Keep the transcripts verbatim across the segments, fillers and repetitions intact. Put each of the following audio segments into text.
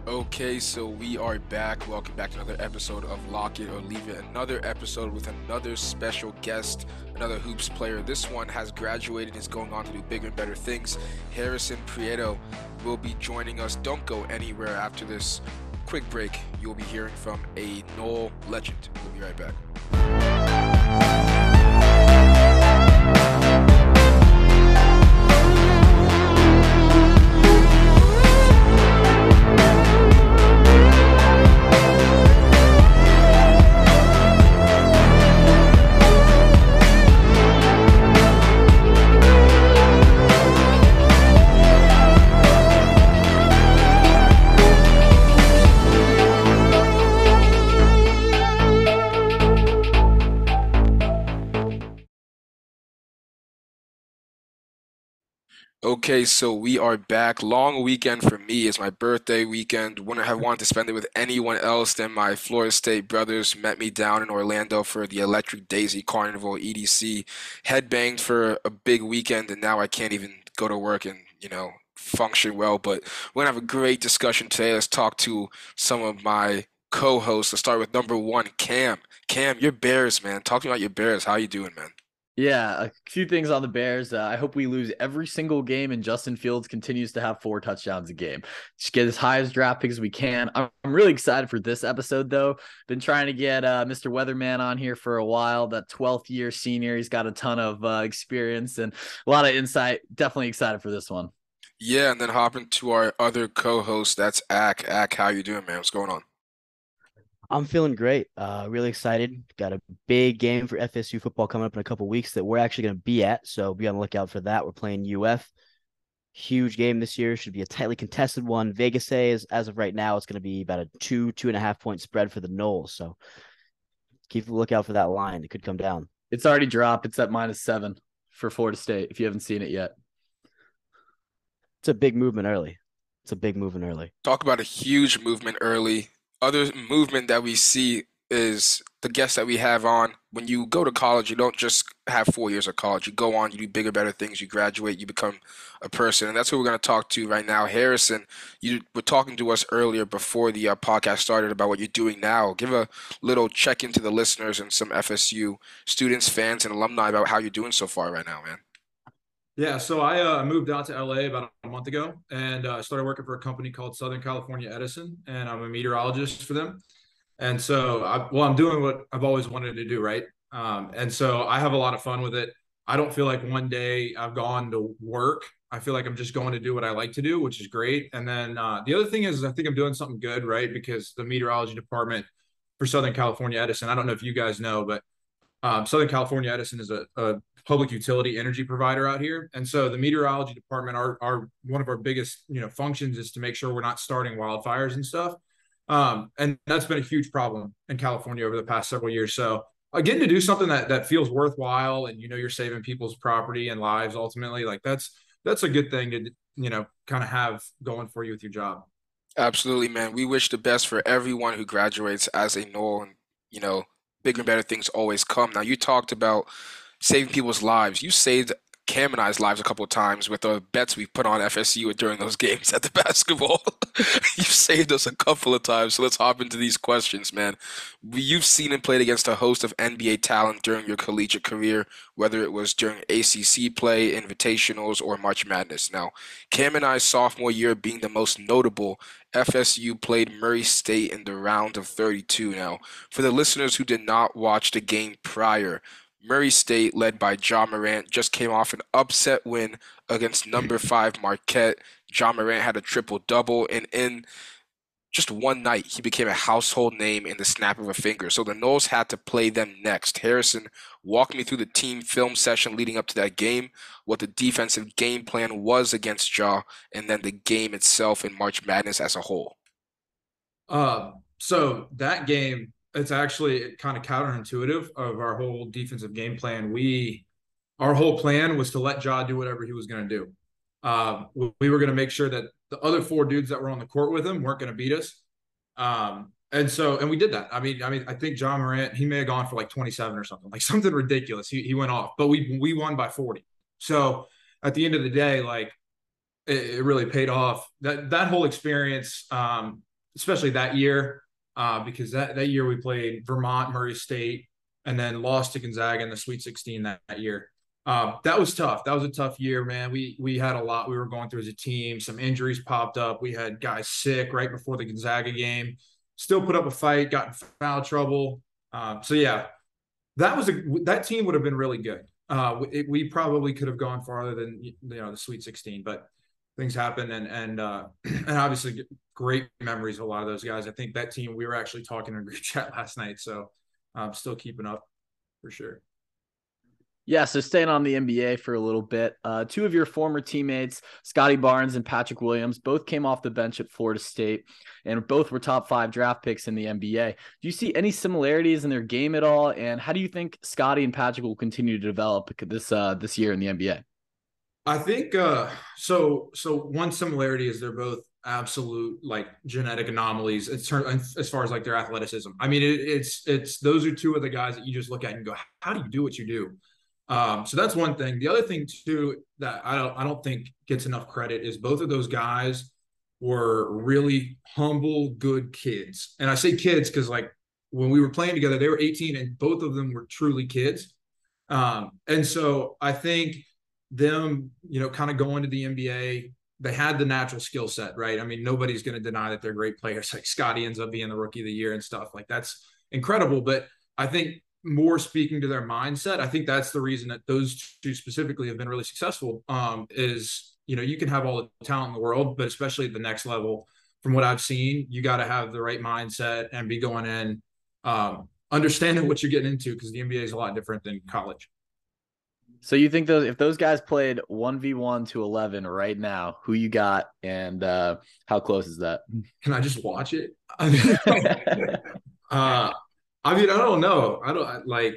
Okay, so we are back. Welcome back to another episode of Lock It or Leave It. Another episode with another special guest, another hoops player. This one has graduated, is going on to do bigger and better things. Harrison Prieto will be joining us. Don't go anywhere after this quick break. You'll be hearing from a Nole legend. We'll be right back. Okay, so we are back. Long weekend for me. It's my birthday weekend. Wouldn't have wanted to spend it with anyone else than my Florida State brothers. Met me down in Orlando for the Electric Daisy Carnival E D C. Headbanged for a big weekend, and now I can't even go to work and, you know, function well. But we're gonna have a great discussion today. Let's talk to some of my co-hosts. Let's start with number one, Cam. Cam, your Bears, man. Talk to me about your Bears. How you doing, man? Yeah, a few things on the Bears. Uh, I hope we lose every single game and Justin Fields continues to have four touchdowns a game. Just get as high as draft pick as we can. I'm, I'm really excited for this episode, though. Been trying to get uh, mister Weatherman on here for a while. That twelfth year senior. He's got a ton of uh, experience and a lot of insight. Definitely excited for this one. Yeah, and then hopping to our other co-host, that's Ack. Ack, how you doing, man? What's going on? I'm feeling great. Uh, really excited. Got a big game for F S U football coming up in a couple weeks that we're actually going to be at. So be on the lookout for that. We're playing U F. Huge game this year. Should be a tightly contested one. Vegas says as of right now, it's going to be about a two, two and a half point spread for the Knowles. So keep a lookout for that line. It could come down. It's already dropped. It's at minus seven for Florida State if you haven't seen it yet. It's a big movement early. It's a big movement early. Talk about a huge movement early. Other movement that we see is the guests that we have on. When you go to college, you don't just have four years of college. You go on, you do bigger, better things, you graduate, you become a person. And that's what we're going to talk to right now. Harrison, you were talking to us earlier before the uh, podcast started about what you're doing now. Give a little check into the listeners and some F S U students, fans, and alumni about how you're doing so far right now, man. Yeah, so I uh, moved out to L A about a month ago and uh, started working for a company called Southern California Edison, and I'm a meteorologist for them. And so, I, well, I'm doing what I've always wanted to do, right? Um, and so I have a lot of fun with it. I don't feel like one day I've gone to work. I feel like I'm just going to do what I like to do, which is great. And then uh, the other thing is, I think I'm doing something good, right? Because the meteorology department for Southern California Edison, I don't know if you guys know, but um, Southern California Edison is a, a public utility energy provider out here, and so the meteorology department, our, our one of our biggest you know functions is to make sure we're not starting wildfires and stuff. Um, and that's been a huge problem in California over the past several years. So uh, getting to do something that that feels worthwhile, and you know you're saving people's property and lives ultimately, like that's that's a good thing to you know kind of have going for you with your job. Absolutely, man. We wish the best for everyone who graduates as a Knoll, and you know, bigger and better things always come. Now, you talked about saving people's lives. You saved Cam and I's lives a couple of times with the bets we put on F S U during those games at the basketball. You've saved us a couple of times. So let's hop into these questions, man. You've seen and played against a host of N B A talent during your collegiate career, whether it was during A C C play, invitationals, or March Madness. Now, Cam and I's sophomore year being the most notable, F S U played Murray State in the round of thirty-two. Now, for the listeners who did not watch the game prior, Murray State, led by Ja Morant, just came off an upset win against number five Marquette. Ja Morant had a triple-double, and in just one night, he became a household name in the snap of a finger. So the Noles had to play them next. Harrison, walk me through the team film session leading up to that game, what the defensive game plan was against Ja, and then the game itself in March Madness as a whole. Uh, so that game, it's actually kind of counterintuitive of our whole defensive game plan. We, our whole plan was to let Ja do whatever he was going to do. Uh, we were going to make sure that the other four dudes that were on the court with him weren't going to beat us. Um, and so, and we did that. I mean, I mean, I think Ja Morant, he may have gone for like twenty-seven or something, like something ridiculous. He he went off, but we we won by forty. So at the end of the day, like it, it really paid off. That that whole experience, um, especially that year, uh, because that, that year we played Vermont, Murray State, and then lost to Gonzaga in the Sweet sixteen that, that year. Uh, that was tough. That was a tough year, man. We we had a lot we were going through as a team. Some injuries popped up. We had guys sick right before the Gonzaga game. Still put up a fight, got in foul trouble. Um, so yeah, that was a that team would have been really good. Uh, it, we probably could have gone farther than you know the Sweet sixteen, but things happen, and and uh, and obviously great memories of a lot of those guys. I think that team, we were actually talking in a group chat last night, so I'm still keeping up for sure. Yeah, so staying on the N B A for a little bit, uh, two of your former teammates, Scottie Barnes and Patrick Williams, both came off the bench at Florida State, and both were top five draft picks in the N B A. Do you see any similarities in their game at all? And how do you think Scottie and Patrick will continue to develop this uh, this year in the N B A? I think uh, so. So one similarity is they're both absolute like genetic anomalies as, as far as like their athleticism. I mean, it, it's it's those are two of the guys that you just look at and go, how do you do what you do? Um, so that's one thing. The other thing too that I don't I don't think gets enough credit is both of those guys were really humble, good kids. And I say kids because like when we were playing together, they were eighteen and both of them were truly kids. Um, and so I think them, you know, kind of going to the N B A, they had the natural skill set, right? I mean, nobody's going to deny that they're great players. Like Scottie ends up being the rookie of the year and stuff like that's incredible. But I think more speaking to their mindset, I think that's the reason that those two specifically have been really successful. Um, is, you know, you can have all the talent in the world, but especially at the next level, from what I've seen, you got to have the right mindset and be going in, um, understanding what you're getting into, because the N B A is a lot different than college. So you think those if those guys played one v one to eleven right now, who you got and uh, how close is that? Can I just watch it? I mean, uh, I mean, I don't know. I don't like.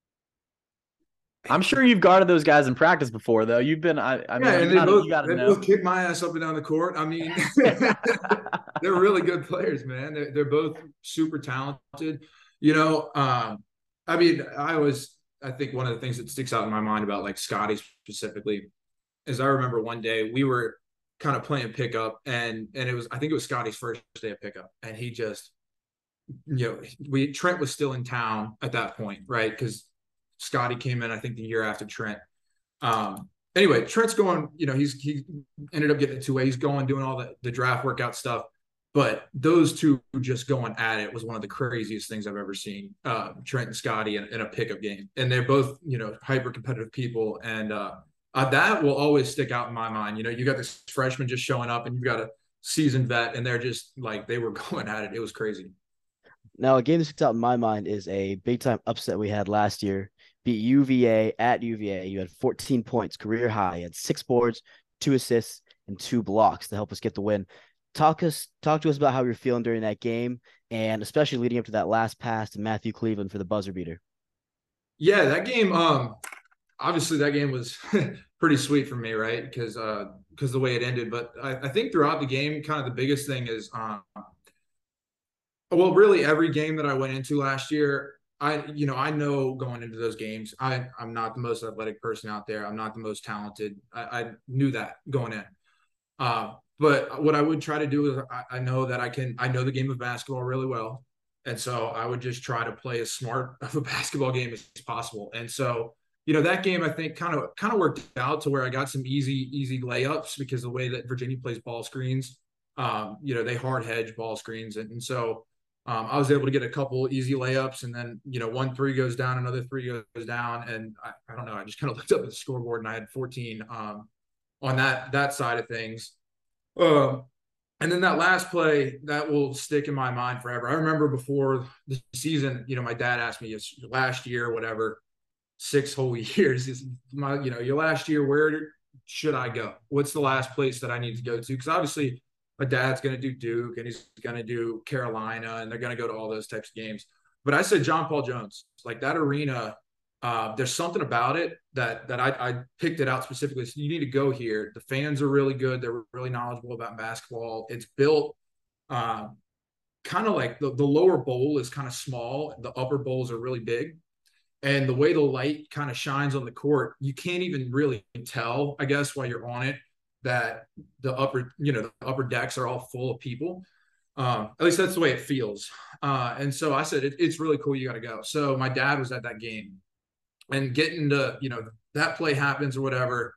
I'm sure you've guarded those guys in practice before, though. You've been, I, I mean, yeah, and you they both, you gotta they know. both kick my ass up and down the court. I mean, they're really good players, man. They're, they're both super talented. You know, um, I mean, I was, I think one of the things that sticks out in my mind about like Scottie specifically is I remember one day we were kind of playing pickup, and and it was, I think it was Scottie's first day of pickup, and he just, you know, we Trent was still in town at that point, right? Because Scottie came in, I think, the year after Trent. Um, anyway, Trent's going, you know, he's he ended up getting a two-way. He's going, doing all the, the draft workout stuff. But those two just going at it was one of the craziest things I've ever seen. Uh, Trent and Scottie in, in a pickup game. And they're both, you know, hyper-competitive people. And uh, uh, that will always stick out in my mind. You know, you got this freshman just showing up, and you've got a seasoned vet, and they're just like, they were going at it. It was crazy. Now, a game that sticks out in my mind is a big-time upset we had last year. Beat U V A at U V A. You had fourteen points, career high. You had six boards, two assists, and two blocks to help us get the win. Talk us, talk to us about how you're feeling during that game, and especially leading up to that last pass to Matthew Cleveland for the buzzer beater. Yeah, that game. Um, obviously that game was pretty sweet for me, right? Because uh, because the way it ended. But I, I think throughout the game, kind of the biggest thing is, um, well, really every game that I went into last year. I, you know, I know going into those games, I, I'm not the most athletic person out there. I'm not the most talented. I, I knew that going in. Uh, but what I would try to do is I, I know that I can, I know the game of basketball really well. And so I would just try to play as smart of a basketball game as possible. And so, you know, that game, I think kind of, kind of worked out to where I got some easy, easy layups because the way that Virginia plays ball screens, um, you know, they hard hedge ball screens. And, and so, Um, I was able to get a couple easy layups, and then, you know, one three goes down, another three goes down. And I, I don't know, I just kind of looked up at the scoreboard and I had fourteen um, on that, that side of things. Um, and then that last play, that will stick in my mind forever. I remember before the season, you know, my dad asked me last year, whatever, six whole years is my, you know, your last year, where should I go? What's the last place that I need to go to? Because obviously, my dad's going to do Duke and he's going to do Carolina, and they're going to go to all those types of games. But I said John Paul Jones, like that arena, uh, there's something about it that that I, I picked it out specifically. So you need to go here. The fans are really good. They're really knowledgeable about basketball. It's built uh, kind of like the, the lower bowl is kind of small. The upper bowls are really big. And the way the light kind of shines on the court, you can't even really tell, I guess, while you're on it, that the upper, you know, the upper decks are all full of people. Um, at least that's the way it feels. Uh, and so I said, it, it's really cool. You got to go. So my dad was at that game, and getting to, you know, that play happens or whatever.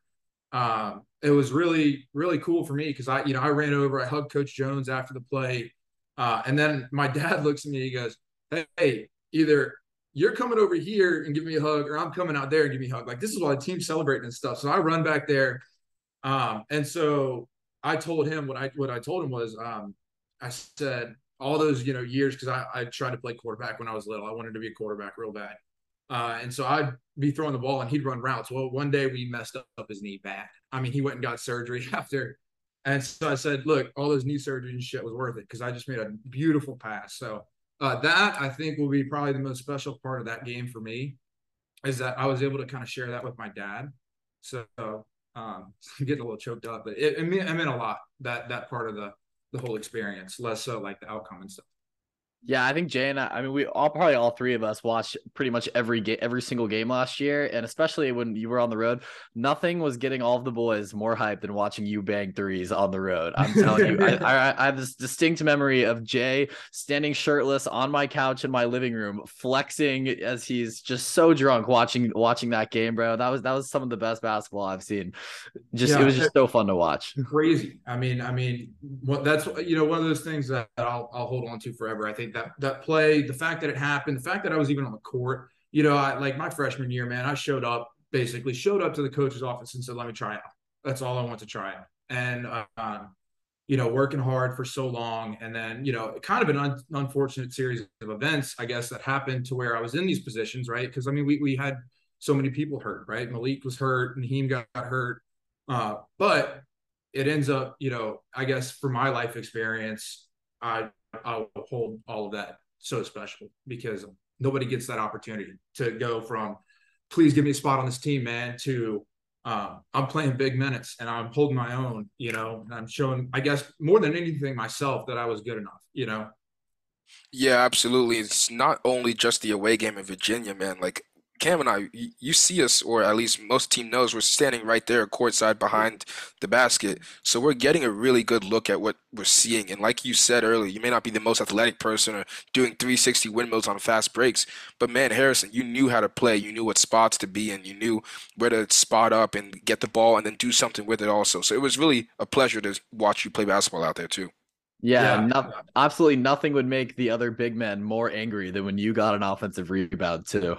Um, it was really, really cool for me because I, you know, I ran over, I hugged Coach Jones after the play. Uh, and then my dad looks at me, he goes, hey, either you're coming over here and give me a hug, or I'm coming out there and give me a hug. Like, this is why the team's celebrating and stuff. So I run back there. Um, and so I told him what I, what I told him was, um, I said all those, you know, years, because I, I tried to play quarterback when I was little. I wanted to be a quarterback real bad. Uh, and so I'd be throwing the ball and he'd run routes. Well, one day we messed up his knee bad. I mean, he went and got surgery after. And so I said, look, all those knee surgery and shit was worth it because I just made a beautiful pass. So uh, that I think will be probably the most special part of that game for me, is that I was able to kind of share that with my dad. So um, I'm getting a little choked up, but it, it, meant, it meant a lot, that that part of the the whole experience, less so like the outcome and stuff. Yeah, I think Jay and I, I mean, we all, probably all three of us watched pretty much every game, every single game last year. And especially when you were on the road, nothing was getting all of the boys more hyped than watching you bang threes on the road. I'm telling you, I, I, I have this distinct memory of Jay standing shirtless on my couch in my living room, flexing as he's just so drunk watching, watching that game, bro. That was, that was some of the best basketball I've seen. Just, yeah, it was just so fun to watch. Crazy. I mean, I mean, what that's, you know, one of those things that I'll, I'll hold on to forever. I think that that play, the fact that it happened, the fact that I was even on the court, you know, I like my freshman year, man, I showed up, basically showed up to the coach's office and said, let me try out. That's all I want to try out. And, uh, you know, working hard for so long. And then, you know, kind of an un- unfortunate series of events, I guess, that happened to where I was in these positions, right? Because, I mean, we, we had so many people hurt, right? Malik was hurt, Naheem got, got hurt. Uh, but it ends up, you know, I guess for my life experience, I I'll hold all of that so special because nobody gets that opportunity to go from, please give me a spot on this team, man, to um, I'm playing big minutes and I'm holding my own, you know, and I'm showing, I guess, more than anything myself that I was good enough, you know. Yeah, absolutely. It's not only just the away game in Virginia, man. Like Cam and I, you, you see us, or at least most team knows, we're standing right there courtside behind the basket. So we're getting a really good look at what we're seeing. And like you said earlier, you may not be the most athletic person or doing three sixty windmills on fast breaks, but man, Harrison, you knew how to play. You knew what spots to be in. You knew where to spot up and get the ball and then do something with it also. So it was really a pleasure to watch you play basketball out there too. Yeah, Yeah. no, absolutely nothing would make the other big men more angry than when you got an offensive rebound too.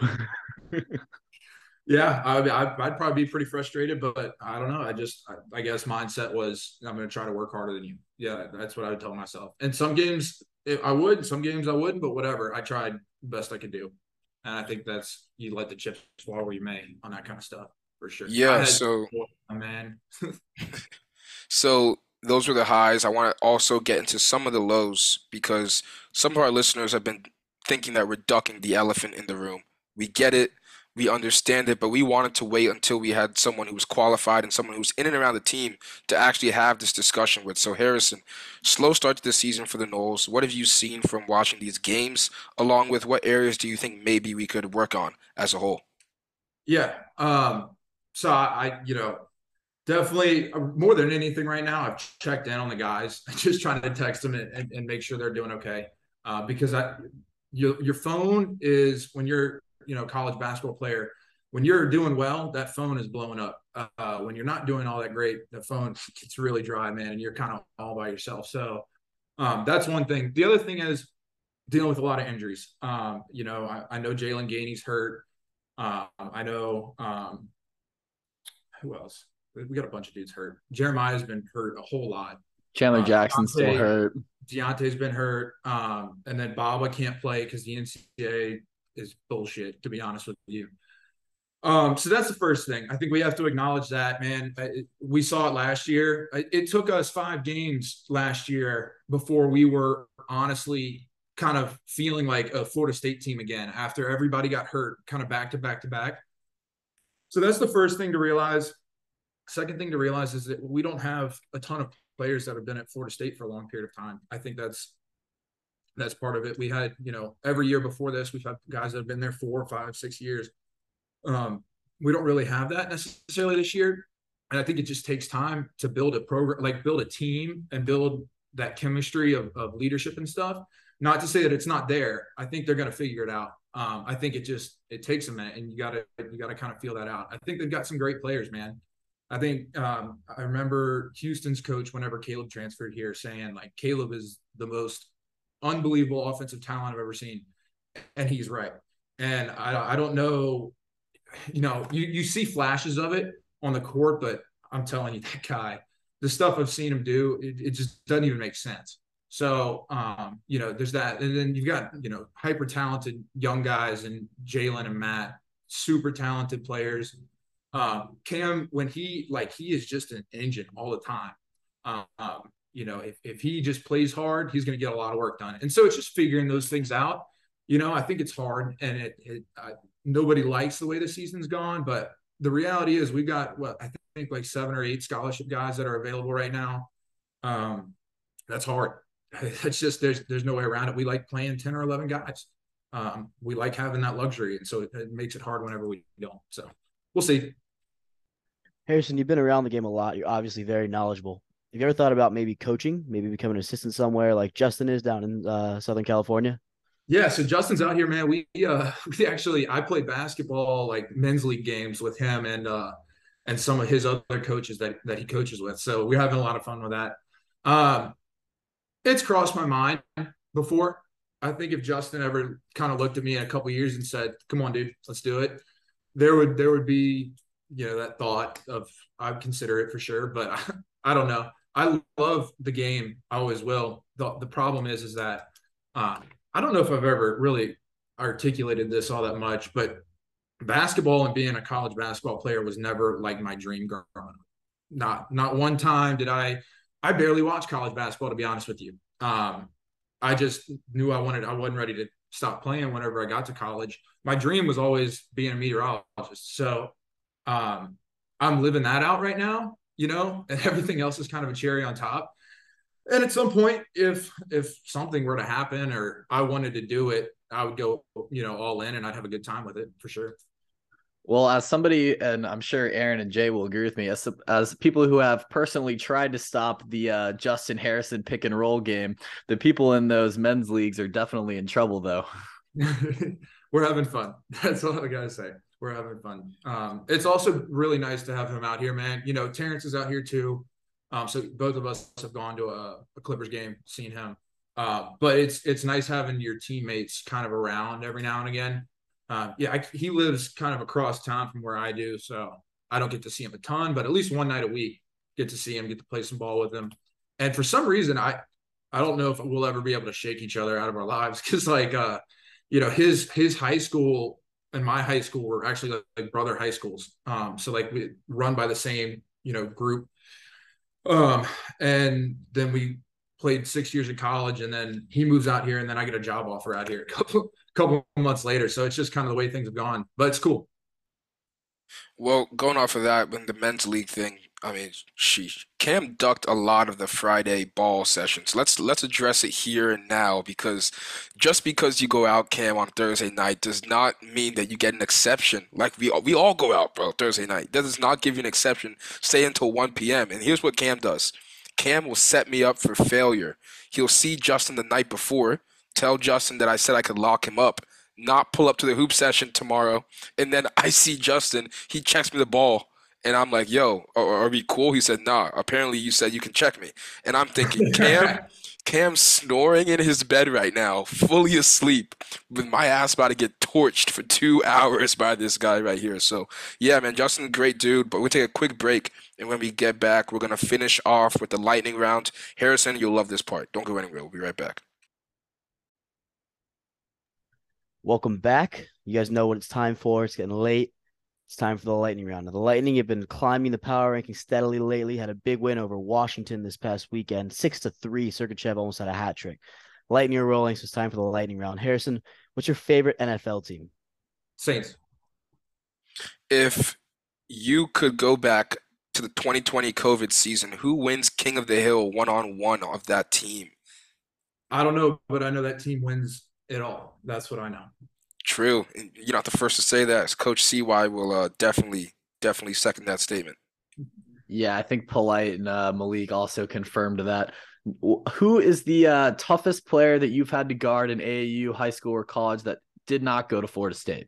Yeah, I, I, I'd probably be pretty frustrated, but I don't know. I just, I, I guess mindset was, I'm going to try to work harder than you. Yeah, that's what I would tell myself. And some games I would, some games I wouldn't, but whatever. I tried the best I could do. And I think that's, you let the chips fall where you may on that kind of stuff, for sure. I Yeah, had, so oh, man. so those were the highs. I want to also get into some of the lows because some of our listeners have been thinking that we're ducking the elephant in the room. We get it, we understand it, but we wanted to wait until we had someone who was qualified and someone who's in and around the team to actually have this discussion with. So Harrison, slow start to the season for the Noles. What have you seen from watching these games, along with what areas do you think maybe we could work on as a whole? Yeah. Um, so I, I, you know, definitely uh, more than anything right now, I've checked in on the guys, just trying to text them and, and, and make sure they're doing okay. Uh, because I, your, your phone is, when you're, you know, college basketball player, when you're doing well, that phone is blowing up. Uh, when you're not doing all that great, the phone gets really dry, man, and you're kind of all by yourself. So um, that's one thing. The other thing is dealing with a lot of injuries. Um, you know, I, I know Jalen Gainey's hurt. Um, I know um, who else? We got a bunch of dudes hurt. Jeremiah's been hurt a whole lot. Chandler Uh, Jackson's still Deontay, hurt. Deontay's been hurt. Um, and then Baba can't play because the N C double A is bullshit, to be honest with you. Um, so that's the first thing. I think we have to acknowledge that, man. It, we saw it last year. It, it took us five games last year before we were honestly kind of feeling like a Florida State team again after everybody got hurt, kind of back to back to back. So that's the first thing to realize. Second thing to realize is that we don't have a ton of players that have been at Florida State for a long period of time. I think that's that's part of it. We had, you know, every year before this, we've had guys that have been there four, five, six years. Um, we don't really have that necessarily this year. And I think it just takes time to build a program, like build a team and build that chemistry of, of leadership and stuff. Not to say that it's not there. I think they're going to figure it out. Um, I think it just it takes a minute, and you got to you got to kind of feel that out. I think they've got some great players, man. I think um, I remember Houston's coach whenever Caleb transferred here saying like Caleb is the most unbelievable offensive talent I've ever seen, and he's right. And I I don't know, you know, you you see flashes of it on the court, but I'm telling you, that guy, the stuff I've seen him do, it, it just doesn't even make sense. So, um, you know, there's that. And then you've got, you know, hyper talented young guys and Jalen and Matt, super talented players. Um, Cam, when he, like, he is just an engine all the time. Um, you know, if, if he just plays hard, he's going to get a lot of work done. And so it's just figuring those things out. You know, I think it's hard, and it, it I, nobody likes the way the season's gone. But the reality is we've got, what, I think like seven or eight scholarship guys that are available right now. Um, that's hard. It's just there's there's no way around it. We like playing ten or eleven guys. Um, we like having that luxury, and so it, it makes it hard whenever we don't. So we'll see. Harrison, you've been around the game a lot. You're obviously very knowledgeable. Have you ever thought about maybe coaching, maybe becoming an assistant somewhere like Justin is down in uh, Southern California? Yeah, so Justin's out here, man. We uh we actually I played basketball like men's league games with him and uh and some of his other coaches that that he coaches with. So we're having a lot of fun with that. Um It's crossed my mind before. I think if Justin ever kind of looked at me in a couple of years and said, "Come on, dude, let's do it," there would there would be, you know, that thought of I'd consider it for sure. But I, I don't know. I love the game. I always will. The, the problem is, is that uh, I don't know if I've ever really articulated this all that much, but basketball and being a college basketball player was never like my dream growing up. Not not one time did I I barely watched college basketball, to be honest with you. Um, I just knew I wanted, I wasn't ready to stop playing whenever I got to college. My dream was always being a meteorologist. So um, I'm living that out right now, you know, and everything else is kind of a cherry on top. And at some point, if if something were to happen or I wanted to do it, I would go, you know, all in, and I'd have a good time with it for sure. Well, as somebody, and I'm sure Aaron and Jay will agree with me, as as people who have personally tried to stop the uh, Justin Harrison pick and roll game, the people in those men's leagues are definitely in trouble, though. We're having fun. That's all I gotta say. We're having fun. Um, it's also really nice to have him out here, man. You know, Terrence is out here too. Um, so both of us have gone to a, a Clippers game, seen him. Uh, but it's it's nice having your teammates kind of around every now and again. Uh, yeah, I, he lives kind of across town from where I do, so I don't get to see him a ton, but at least one night a week, get to see him, get to play some ball with him. And for some reason, I I don't know if we'll ever be able to shake each other out of our lives because, like, uh, you know, his his high school and my high school were actually like, like brother high schools. Um, so like we run by the same, you know, group. Um, and then we played six years in college, and then he moves out here, and then I get a job offer out here a couple, couple months later. So it's just kind of the way things have gone, but it's cool. Well, going off of that, when the men's league thing, I mean, sheesh, Cam ducked a lot of the Friday ball sessions. Let's let's address it here and now because just because you go out, Cam, on Thursday night does not mean that you get an exception. Like we we all go out, bro, Thursday night. That does not give you an exception. Stay until one p m. And here's what Cam does. Cam will set me up for failure. He'll see Justin the night before, tell Justin that I said I could lock him up, not pull up to the hoop session tomorrow, and then I see Justin, he checks me the ball, and I'm like, yo, are, are we cool? He said, nah, apparently you said you can check me. And I'm thinking, Cam, Cam's snoring in his bed right now, fully asleep, with my ass about to get torched for two hours by this guy right here. So, yeah, man, Justin's a great dude, but we'll take a quick break, and when we get back, we're going to finish off with the lightning round. Harrison, you'll love this part. Don't go anywhere. We'll be right back. Welcome back. You guys know what it's time for. It's getting late. It's time for the lightning round. Now, the Lightning have been climbing the power ranking steadily lately. Had a big win over Washington this past weekend, six to three. Sergachev almost had a hat trick. Lightning are rolling, so it's time for the lightning round. Harrison, what's your favorite N F L team? Saints. If you could go back to the twenty twenty COVID season, who wins King of the Hill one-on-one of that team? I don't know, but I know that team wins it all. That's what I know. True. And you're not the first to say that. Coach C Y will uh, definitely, definitely second that statement. Yeah, I think Polite and uh, Malik also confirmed that. Who is the uh, toughest player that you've had to guard in A A U, high school, or college that did not go to Florida State?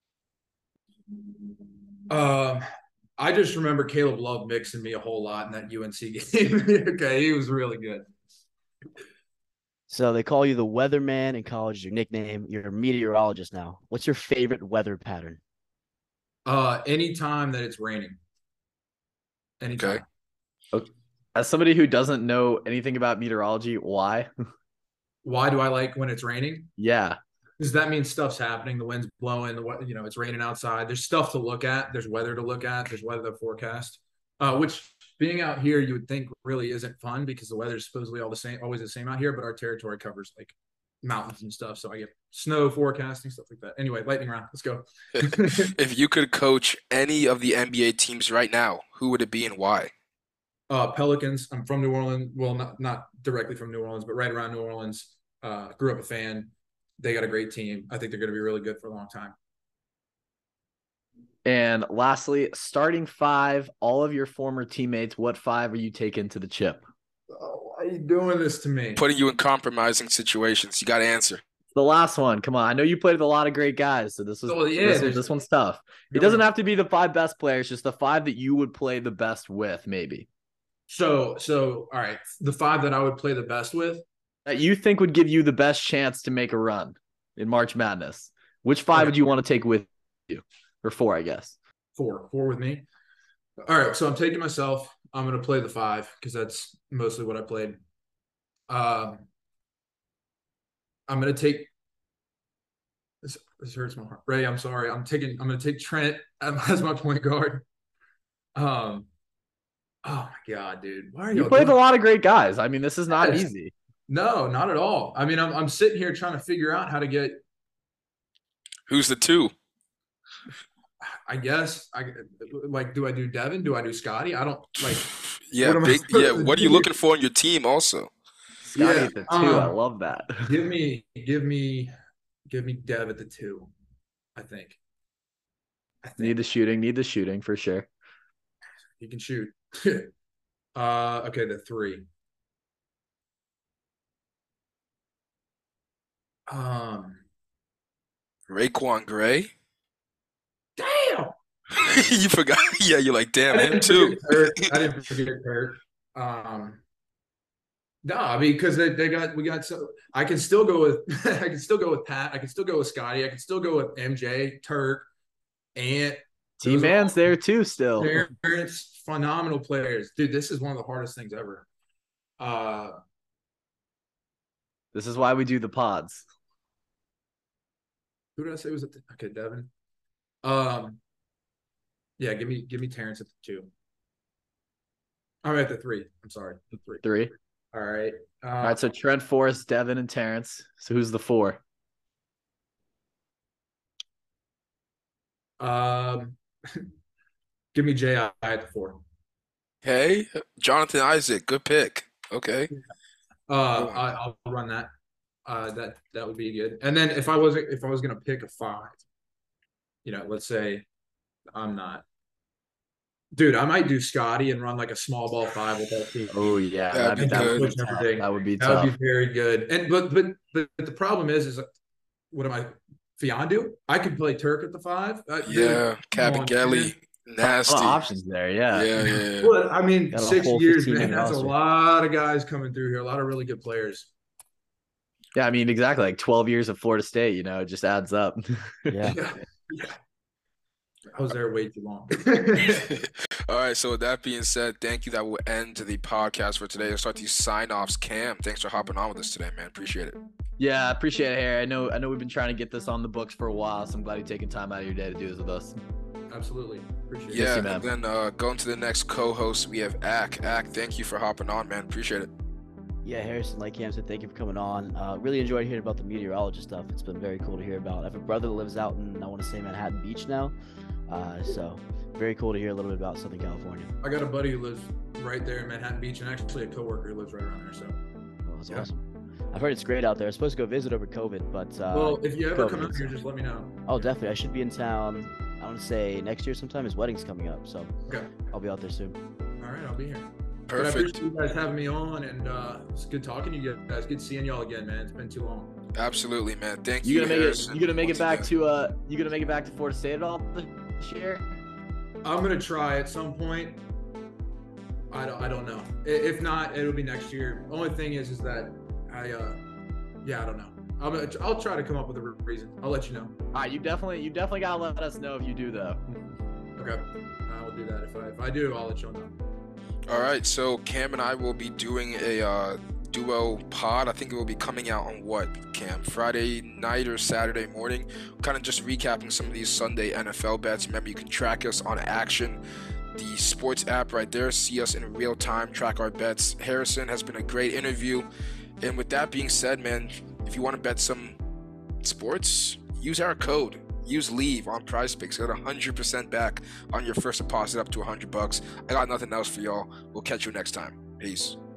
Um, I just remember Caleb Love mixing me a whole lot in that U N C game. Okay, he was really good. So they call you the weatherman in college, your nickname. You're a meteorologist now. What's your favorite weather pattern? Uh, anytime that it's raining. Anytime. Okay. Okay. As somebody who doesn't know anything about meteorology, why? Why do I like when it's raining? Yeah. Because that means stuff's happening. The wind's blowing. The you know it's raining outside. There's stuff to look at. There's weather to look at. There's weather to forecast. Uh, which being out here, you would think really isn't fun because the weather's supposedly all the same, always the same out here. But our territory covers like mountains and stuff, so I get snow forecasting, stuff like that. Anyway, lightning round. Let's go. If you could coach any of the N B A teams right now, who would it be and why? Uh, Pelicans. I'm from New Orleans. Well, not not directly from New Orleans, but right around New Orleans. Uh, grew up a fan. They got a great team. I think they're going to be really good for a long time. And lastly, starting five, all of your former teammates, what five are you taking to the chip? Oh, why are you doing this to me? Putting you in compromising situations. You got to answer. The last one. Come on. I know you played with a lot of great guys, so this was Oh, yeah, this, there's- this one's tough. It doesn't have to be the five best players, just the five that you would play the best with, maybe. So, so all right, the five that I would play the best with. That you think would give you the best chance to make a run in March Madness. Which five Okay. would you want to take with you? Or four, I guess. Four, four with me. All right, so I'm taking myself. I'm going to play the five because that's mostly what I played. Um, I'm going to take. This, this hurts my heart. Ray, I'm sorry. I'm taking. I'm going to take Trent as my point guard. Um. Oh my God, dude! Why are You y'all played doing- a lot of great guys. I mean, this is not Yes. easy. No, not at all. I mean, I'm I'm sitting here trying to figure out how to get. Who's the two? I guess I like. Do I do Devin? Do I do Scotty? I don't like. Yeah, What am I big. supposed Yeah, to what are you do? looking for in your team? Also, Scotty Yeah, at the two. I um, love that. Give me, give me, give me Dev at the two. I think. I think Need the shooting. Need the shooting for sure. he can shoot. uh, okay, the three. Um, Raekwon Gray. damn. You forgot. Yeah, you're like, damn, I him didn't too. forget Kurt. I didn't forget Kurt. Um, no, I mean because they, they got we got so I can still go with I can still go with Pat. I can still go with Scotty. I can still go with M J, Turk, Ant. T Those are Man's all there too still. Parents, phenomenal players, dude. This is one of the hardest things ever. Uh, This is why we do the pods. who did I say was it? Okay, Devin. Um, yeah, give me give me Terrence at the two. I'm at the three. I'm sorry, the three. Three. All right. Uh, All right, so Trent Forrest, Devin, and Terrence. So who's the four? Um, give me J I at the four. Hey, Jonathan Isaac, good pick. Okay. Uh, I, I'll run that. Uh, that that would be good. And then if I was if I was gonna pick a five, you know, let's say I'm not. Dude, I might do Scotty and run like a small ball five with that team. Oh yeah, That'd that'd be be, that, would good. be tough. Everything. That would be That tough. would be very good. And but but but, but the problem is is what am I Fiondu? I could play Turk at the five. Uh, dude, Yeah, come on, Kabengele, A nasty. lot of options there. Yeah. Yeah, yeah, yeah. Well, I mean, Got a six whole years, fifteen man. in That's a roster. lot of guys coming through here. A lot of really good players. Yeah, I mean, exactly. Like twelve years of Florida State, you know, it just adds up. Yeah. Yeah. Yeah. I was there way too long. All right, so with that being said, thank you. That will end the podcast for today. Let's start these sign-offs. Cam, thanks for hopping on with us today, man. Appreciate it. Yeah, I appreciate it, Harry. I know, I know we've been trying to get this on the books for a while, so I'm glad you're taking time out of your day to do this with us. Absolutely. Appreciate Yeah, you, man. and then uh, going to the next co-host, we have Ak. Ak, thank you for hopping on, man. Appreciate it. Yeah, Harrison, like Cam said, thank you for coming on. Uh, really enjoyed hearing about the meteorologist stuff. It's been very cool to hear about. I have a brother that lives out in, I want to say, Manhattan Beach now. Uh, so very cool to hear a little bit about Southern California. it. I got a buddy who lives right there in Manhattan Beach and actually a coworker who lives right around there. So, Well, that's Yeah. awesome. I've heard it's great out there. I was supposed to go visit over COVID, but uh, well, if you ever come COVID, out here, just let me know. oh, definitely. I should be in town. I want to say next year sometime. His wedding's coming up, so Okay. I'll be out there soon. All All right, I'll be here. But I Perfect. appreciate you guys having me on, and uh, it's good talking to you guys. Good seeing y'all again, man. It's been too long. Absolutely, man. Thank You you, gonna make it? Harrison, You gonna make it once back again. to uh? You gonna make it back to Florida State at all this year? I'm gonna try at some point. I don't, I don't know. I- If not, it'll be next year. Only thing is, is that I, uh, yeah, I don't know. I'm gonna, I'll try to come up with a re- reason. I'll let you know. All right, you definitely, you definitely gotta let us know if you do though. Okay, I will do that. If I, if I do, I'll let you know. All right, so Cam and I will be doing a uh, duo pod. I think it will be coming out on what, Cam? Friday night or Saturday morning? Kind of just recapping some of these Sunday N F L bets. Remember, you can track us on Action, the sports app right there. See us in real time, track our bets. Harrison has been a great interview. And with that being said, man, if you want to bet some sports, use our code. Use leave on PrizePicks. Get one hundred percent back on your first deposit up to one hundred bucks. I got nothing else for y'all. We'll catch you next time. Peace.